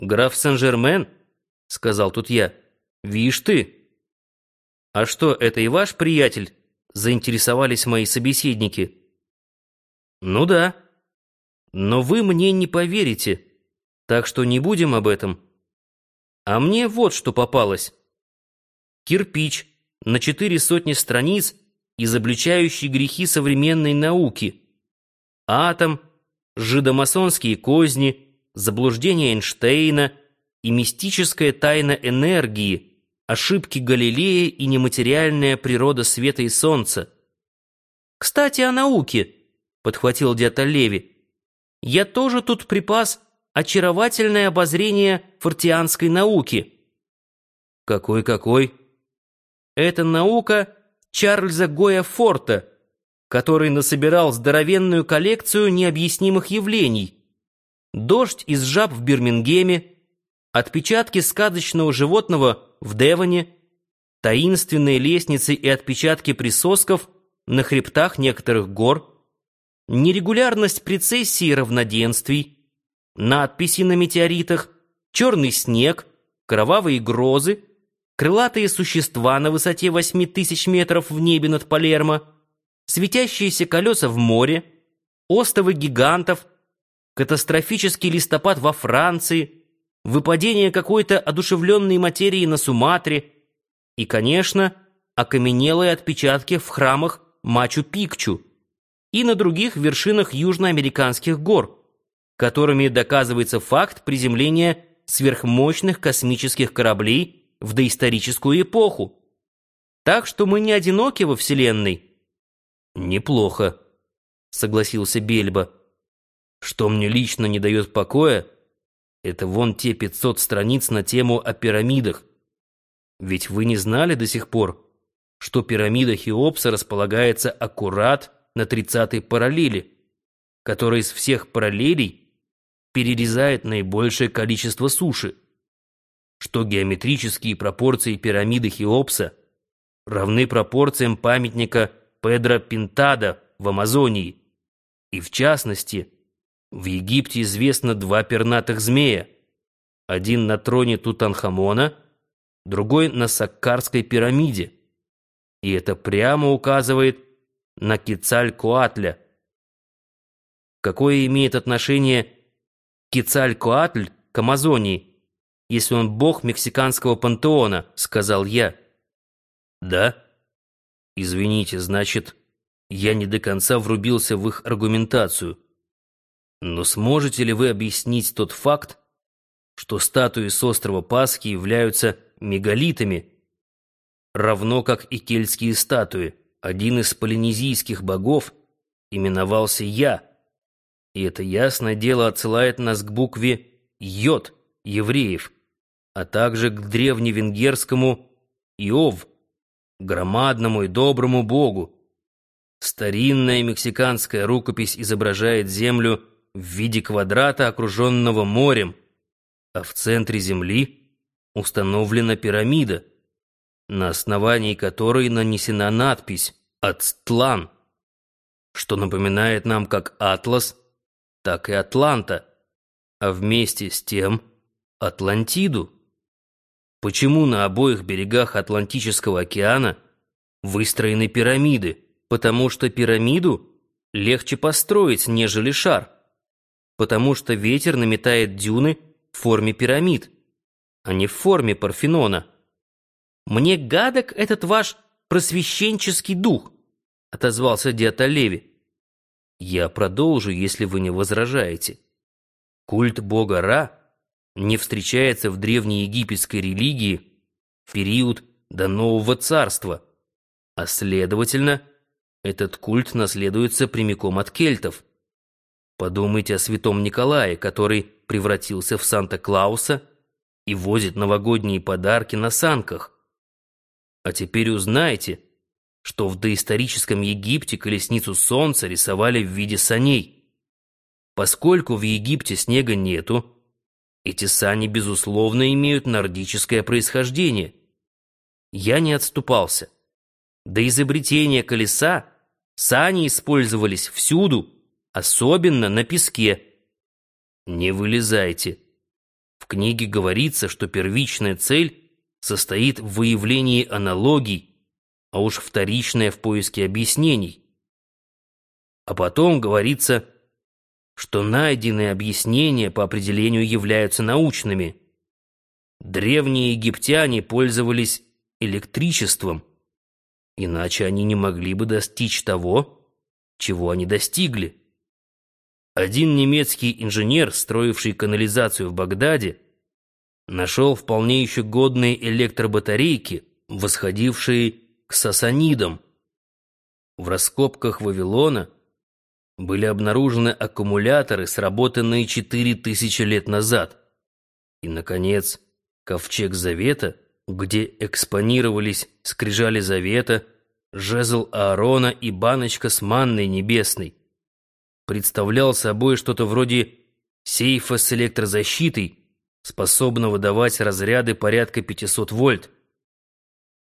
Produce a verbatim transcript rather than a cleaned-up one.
«Граф Сен-Жермен?» — сказал тут я. «Вишь ты!» «А что, это и ваш приятель?» — заинтересовались мои собеседники. «Ну да. Но вы мне не поверите, так что не будем об этом. А мне вот что попалось. Кирпич на четыре сотни страниц, изобличающий грехи современной науки. Атом, жидомасонские козни, заблуждения Эйнштейна и мистическая тайна энергии, ошибки Галилея и нематериальная природа света и солнца. «Кстати, о науке», — подхватил дед Леви. «Я тоже тут припас очаровательное обозрение фортианской науки». «Какой-какой?» «Это наука Чарльза Гоя Форта, который насобирал здоровенную коллекцию необъяснимых явлений. Дождь из жаб в Бирмингеме, отпечатки сказочного животного в Девоне, таинственные лестницы и отпечатки присосков на хребтах некоторых гор, нерегулярность прецессии равноденствий, надписи на метеоритах, черный снег, кровавые грозы, крылатые существа на высоте восьми тысяч метров в небе над Палермо, светящиеся колеса в море, остовы гигантов, катастрофический листопад во Франции, выпадение какой-то одушевленной материи на Суматре и, конечно, окаменелые отпечатки в храмах Мачу-Пикчу и на других вершинах южноамериканских гор, которыми доказывается факт приземления сверхмощных космических кораблей в доисторическую эпоху. Так что мы не одиноки во Вселенной». «Неплохо», — согласился Бельба. «Что мне лично не дает покоя, это вон те пятьсот страниц на тему о пирамидах. Ведь вы не знали до сих пор, что пирамида Хеопса располагается аккурат на тридцатой параллели, которая из всех параллелей перерезает наибольшее количество суши, что геометрические пропорции пирамиды Хеопса равны пропорциям памятника Педро Пинтада в Амазонии, и в частности, в Египте известно два пернатых змея, один на троне Тутанхамона, другой на Саккарской пирамиде, и это прямо указывает на Кецалькоатля». «Какое имеет отношение Кецалькоатль к Амазонии, если он бог мексиканского пантеона?» — сказал я. «Да? Извините, значит, я не до конца врубился в их аргументацию. Но сможете ли вы объяснить тот факт, что статуи с острова Пасхи являются мегалитами, равно как и кельтские статуи? Один из полинезийских богов именовался Я, и это ясное дело отсылает нас к букве Йод евреев, а также к древневенгерскому Иов, громадному и доброму богу. Старинная мексиканская рукопись изображает землю в виде квадрата, окруженного морем, а в центре земли установлена пирамида, на основании которой нанесена надпись «Ацтлан», что напоминает нам как Атлас, так и Атланта, а вместе с тем Атлантиду. Почему на обоих берегах Атлантического океана выстроены пирамиды? Потому что пирамиду легче построить, нежели шар. Потому что ветер наметает дюны в форме пирамид, а не в форме Парфенона. «Мне гадок этот ваш просвещенческий дух», — отозвался дед Леви. «Я продолжу, если вы не возражаете. Культ бога Ра не встречается в древнеегипетской религии в период до Нового Царства, а, следовательно, этот культ наследуется прямиком от кельтов. Подумайте о святом Николае, который превратился в Санта-Клауса и возит новогодние подарки на санках. А теперь узнайте, что в доисторическом Египте колесницу солнца рисовали в виде саней. Поскольку в Египте снега нету, эти сани, безусловно, имеют нордическое происхождение. Я не отступался. До изобретения колеса сани использовались всюду, особенно на песке. Не вылезайте. В книге говорится, что первичная цель состоит в выявлении аналогий, а уж вторичная в поиске объяснений. А потом говорится, что найденные объяснения по определению являются научными. Древние египтяне пользовались электричеством, иначе они не могли бы достичь того, чего они достигли. Один немецкий инженер, строивший канализацию в Багдаде, нашел вполне еще годные электробатарейки, восходившие к сасанидам. В раскопках Вавилона были обнаружены аккумуляторы, сработанные четыре тысячи лет назад. И, наконец, ковчег Завета, где экспонировались скрижали Завета, жезл Аарона и баночка с манной небесной, представлял собой что-то вроде сейфа с электрозащитой, способного давать разряды порядка пятисот вольт.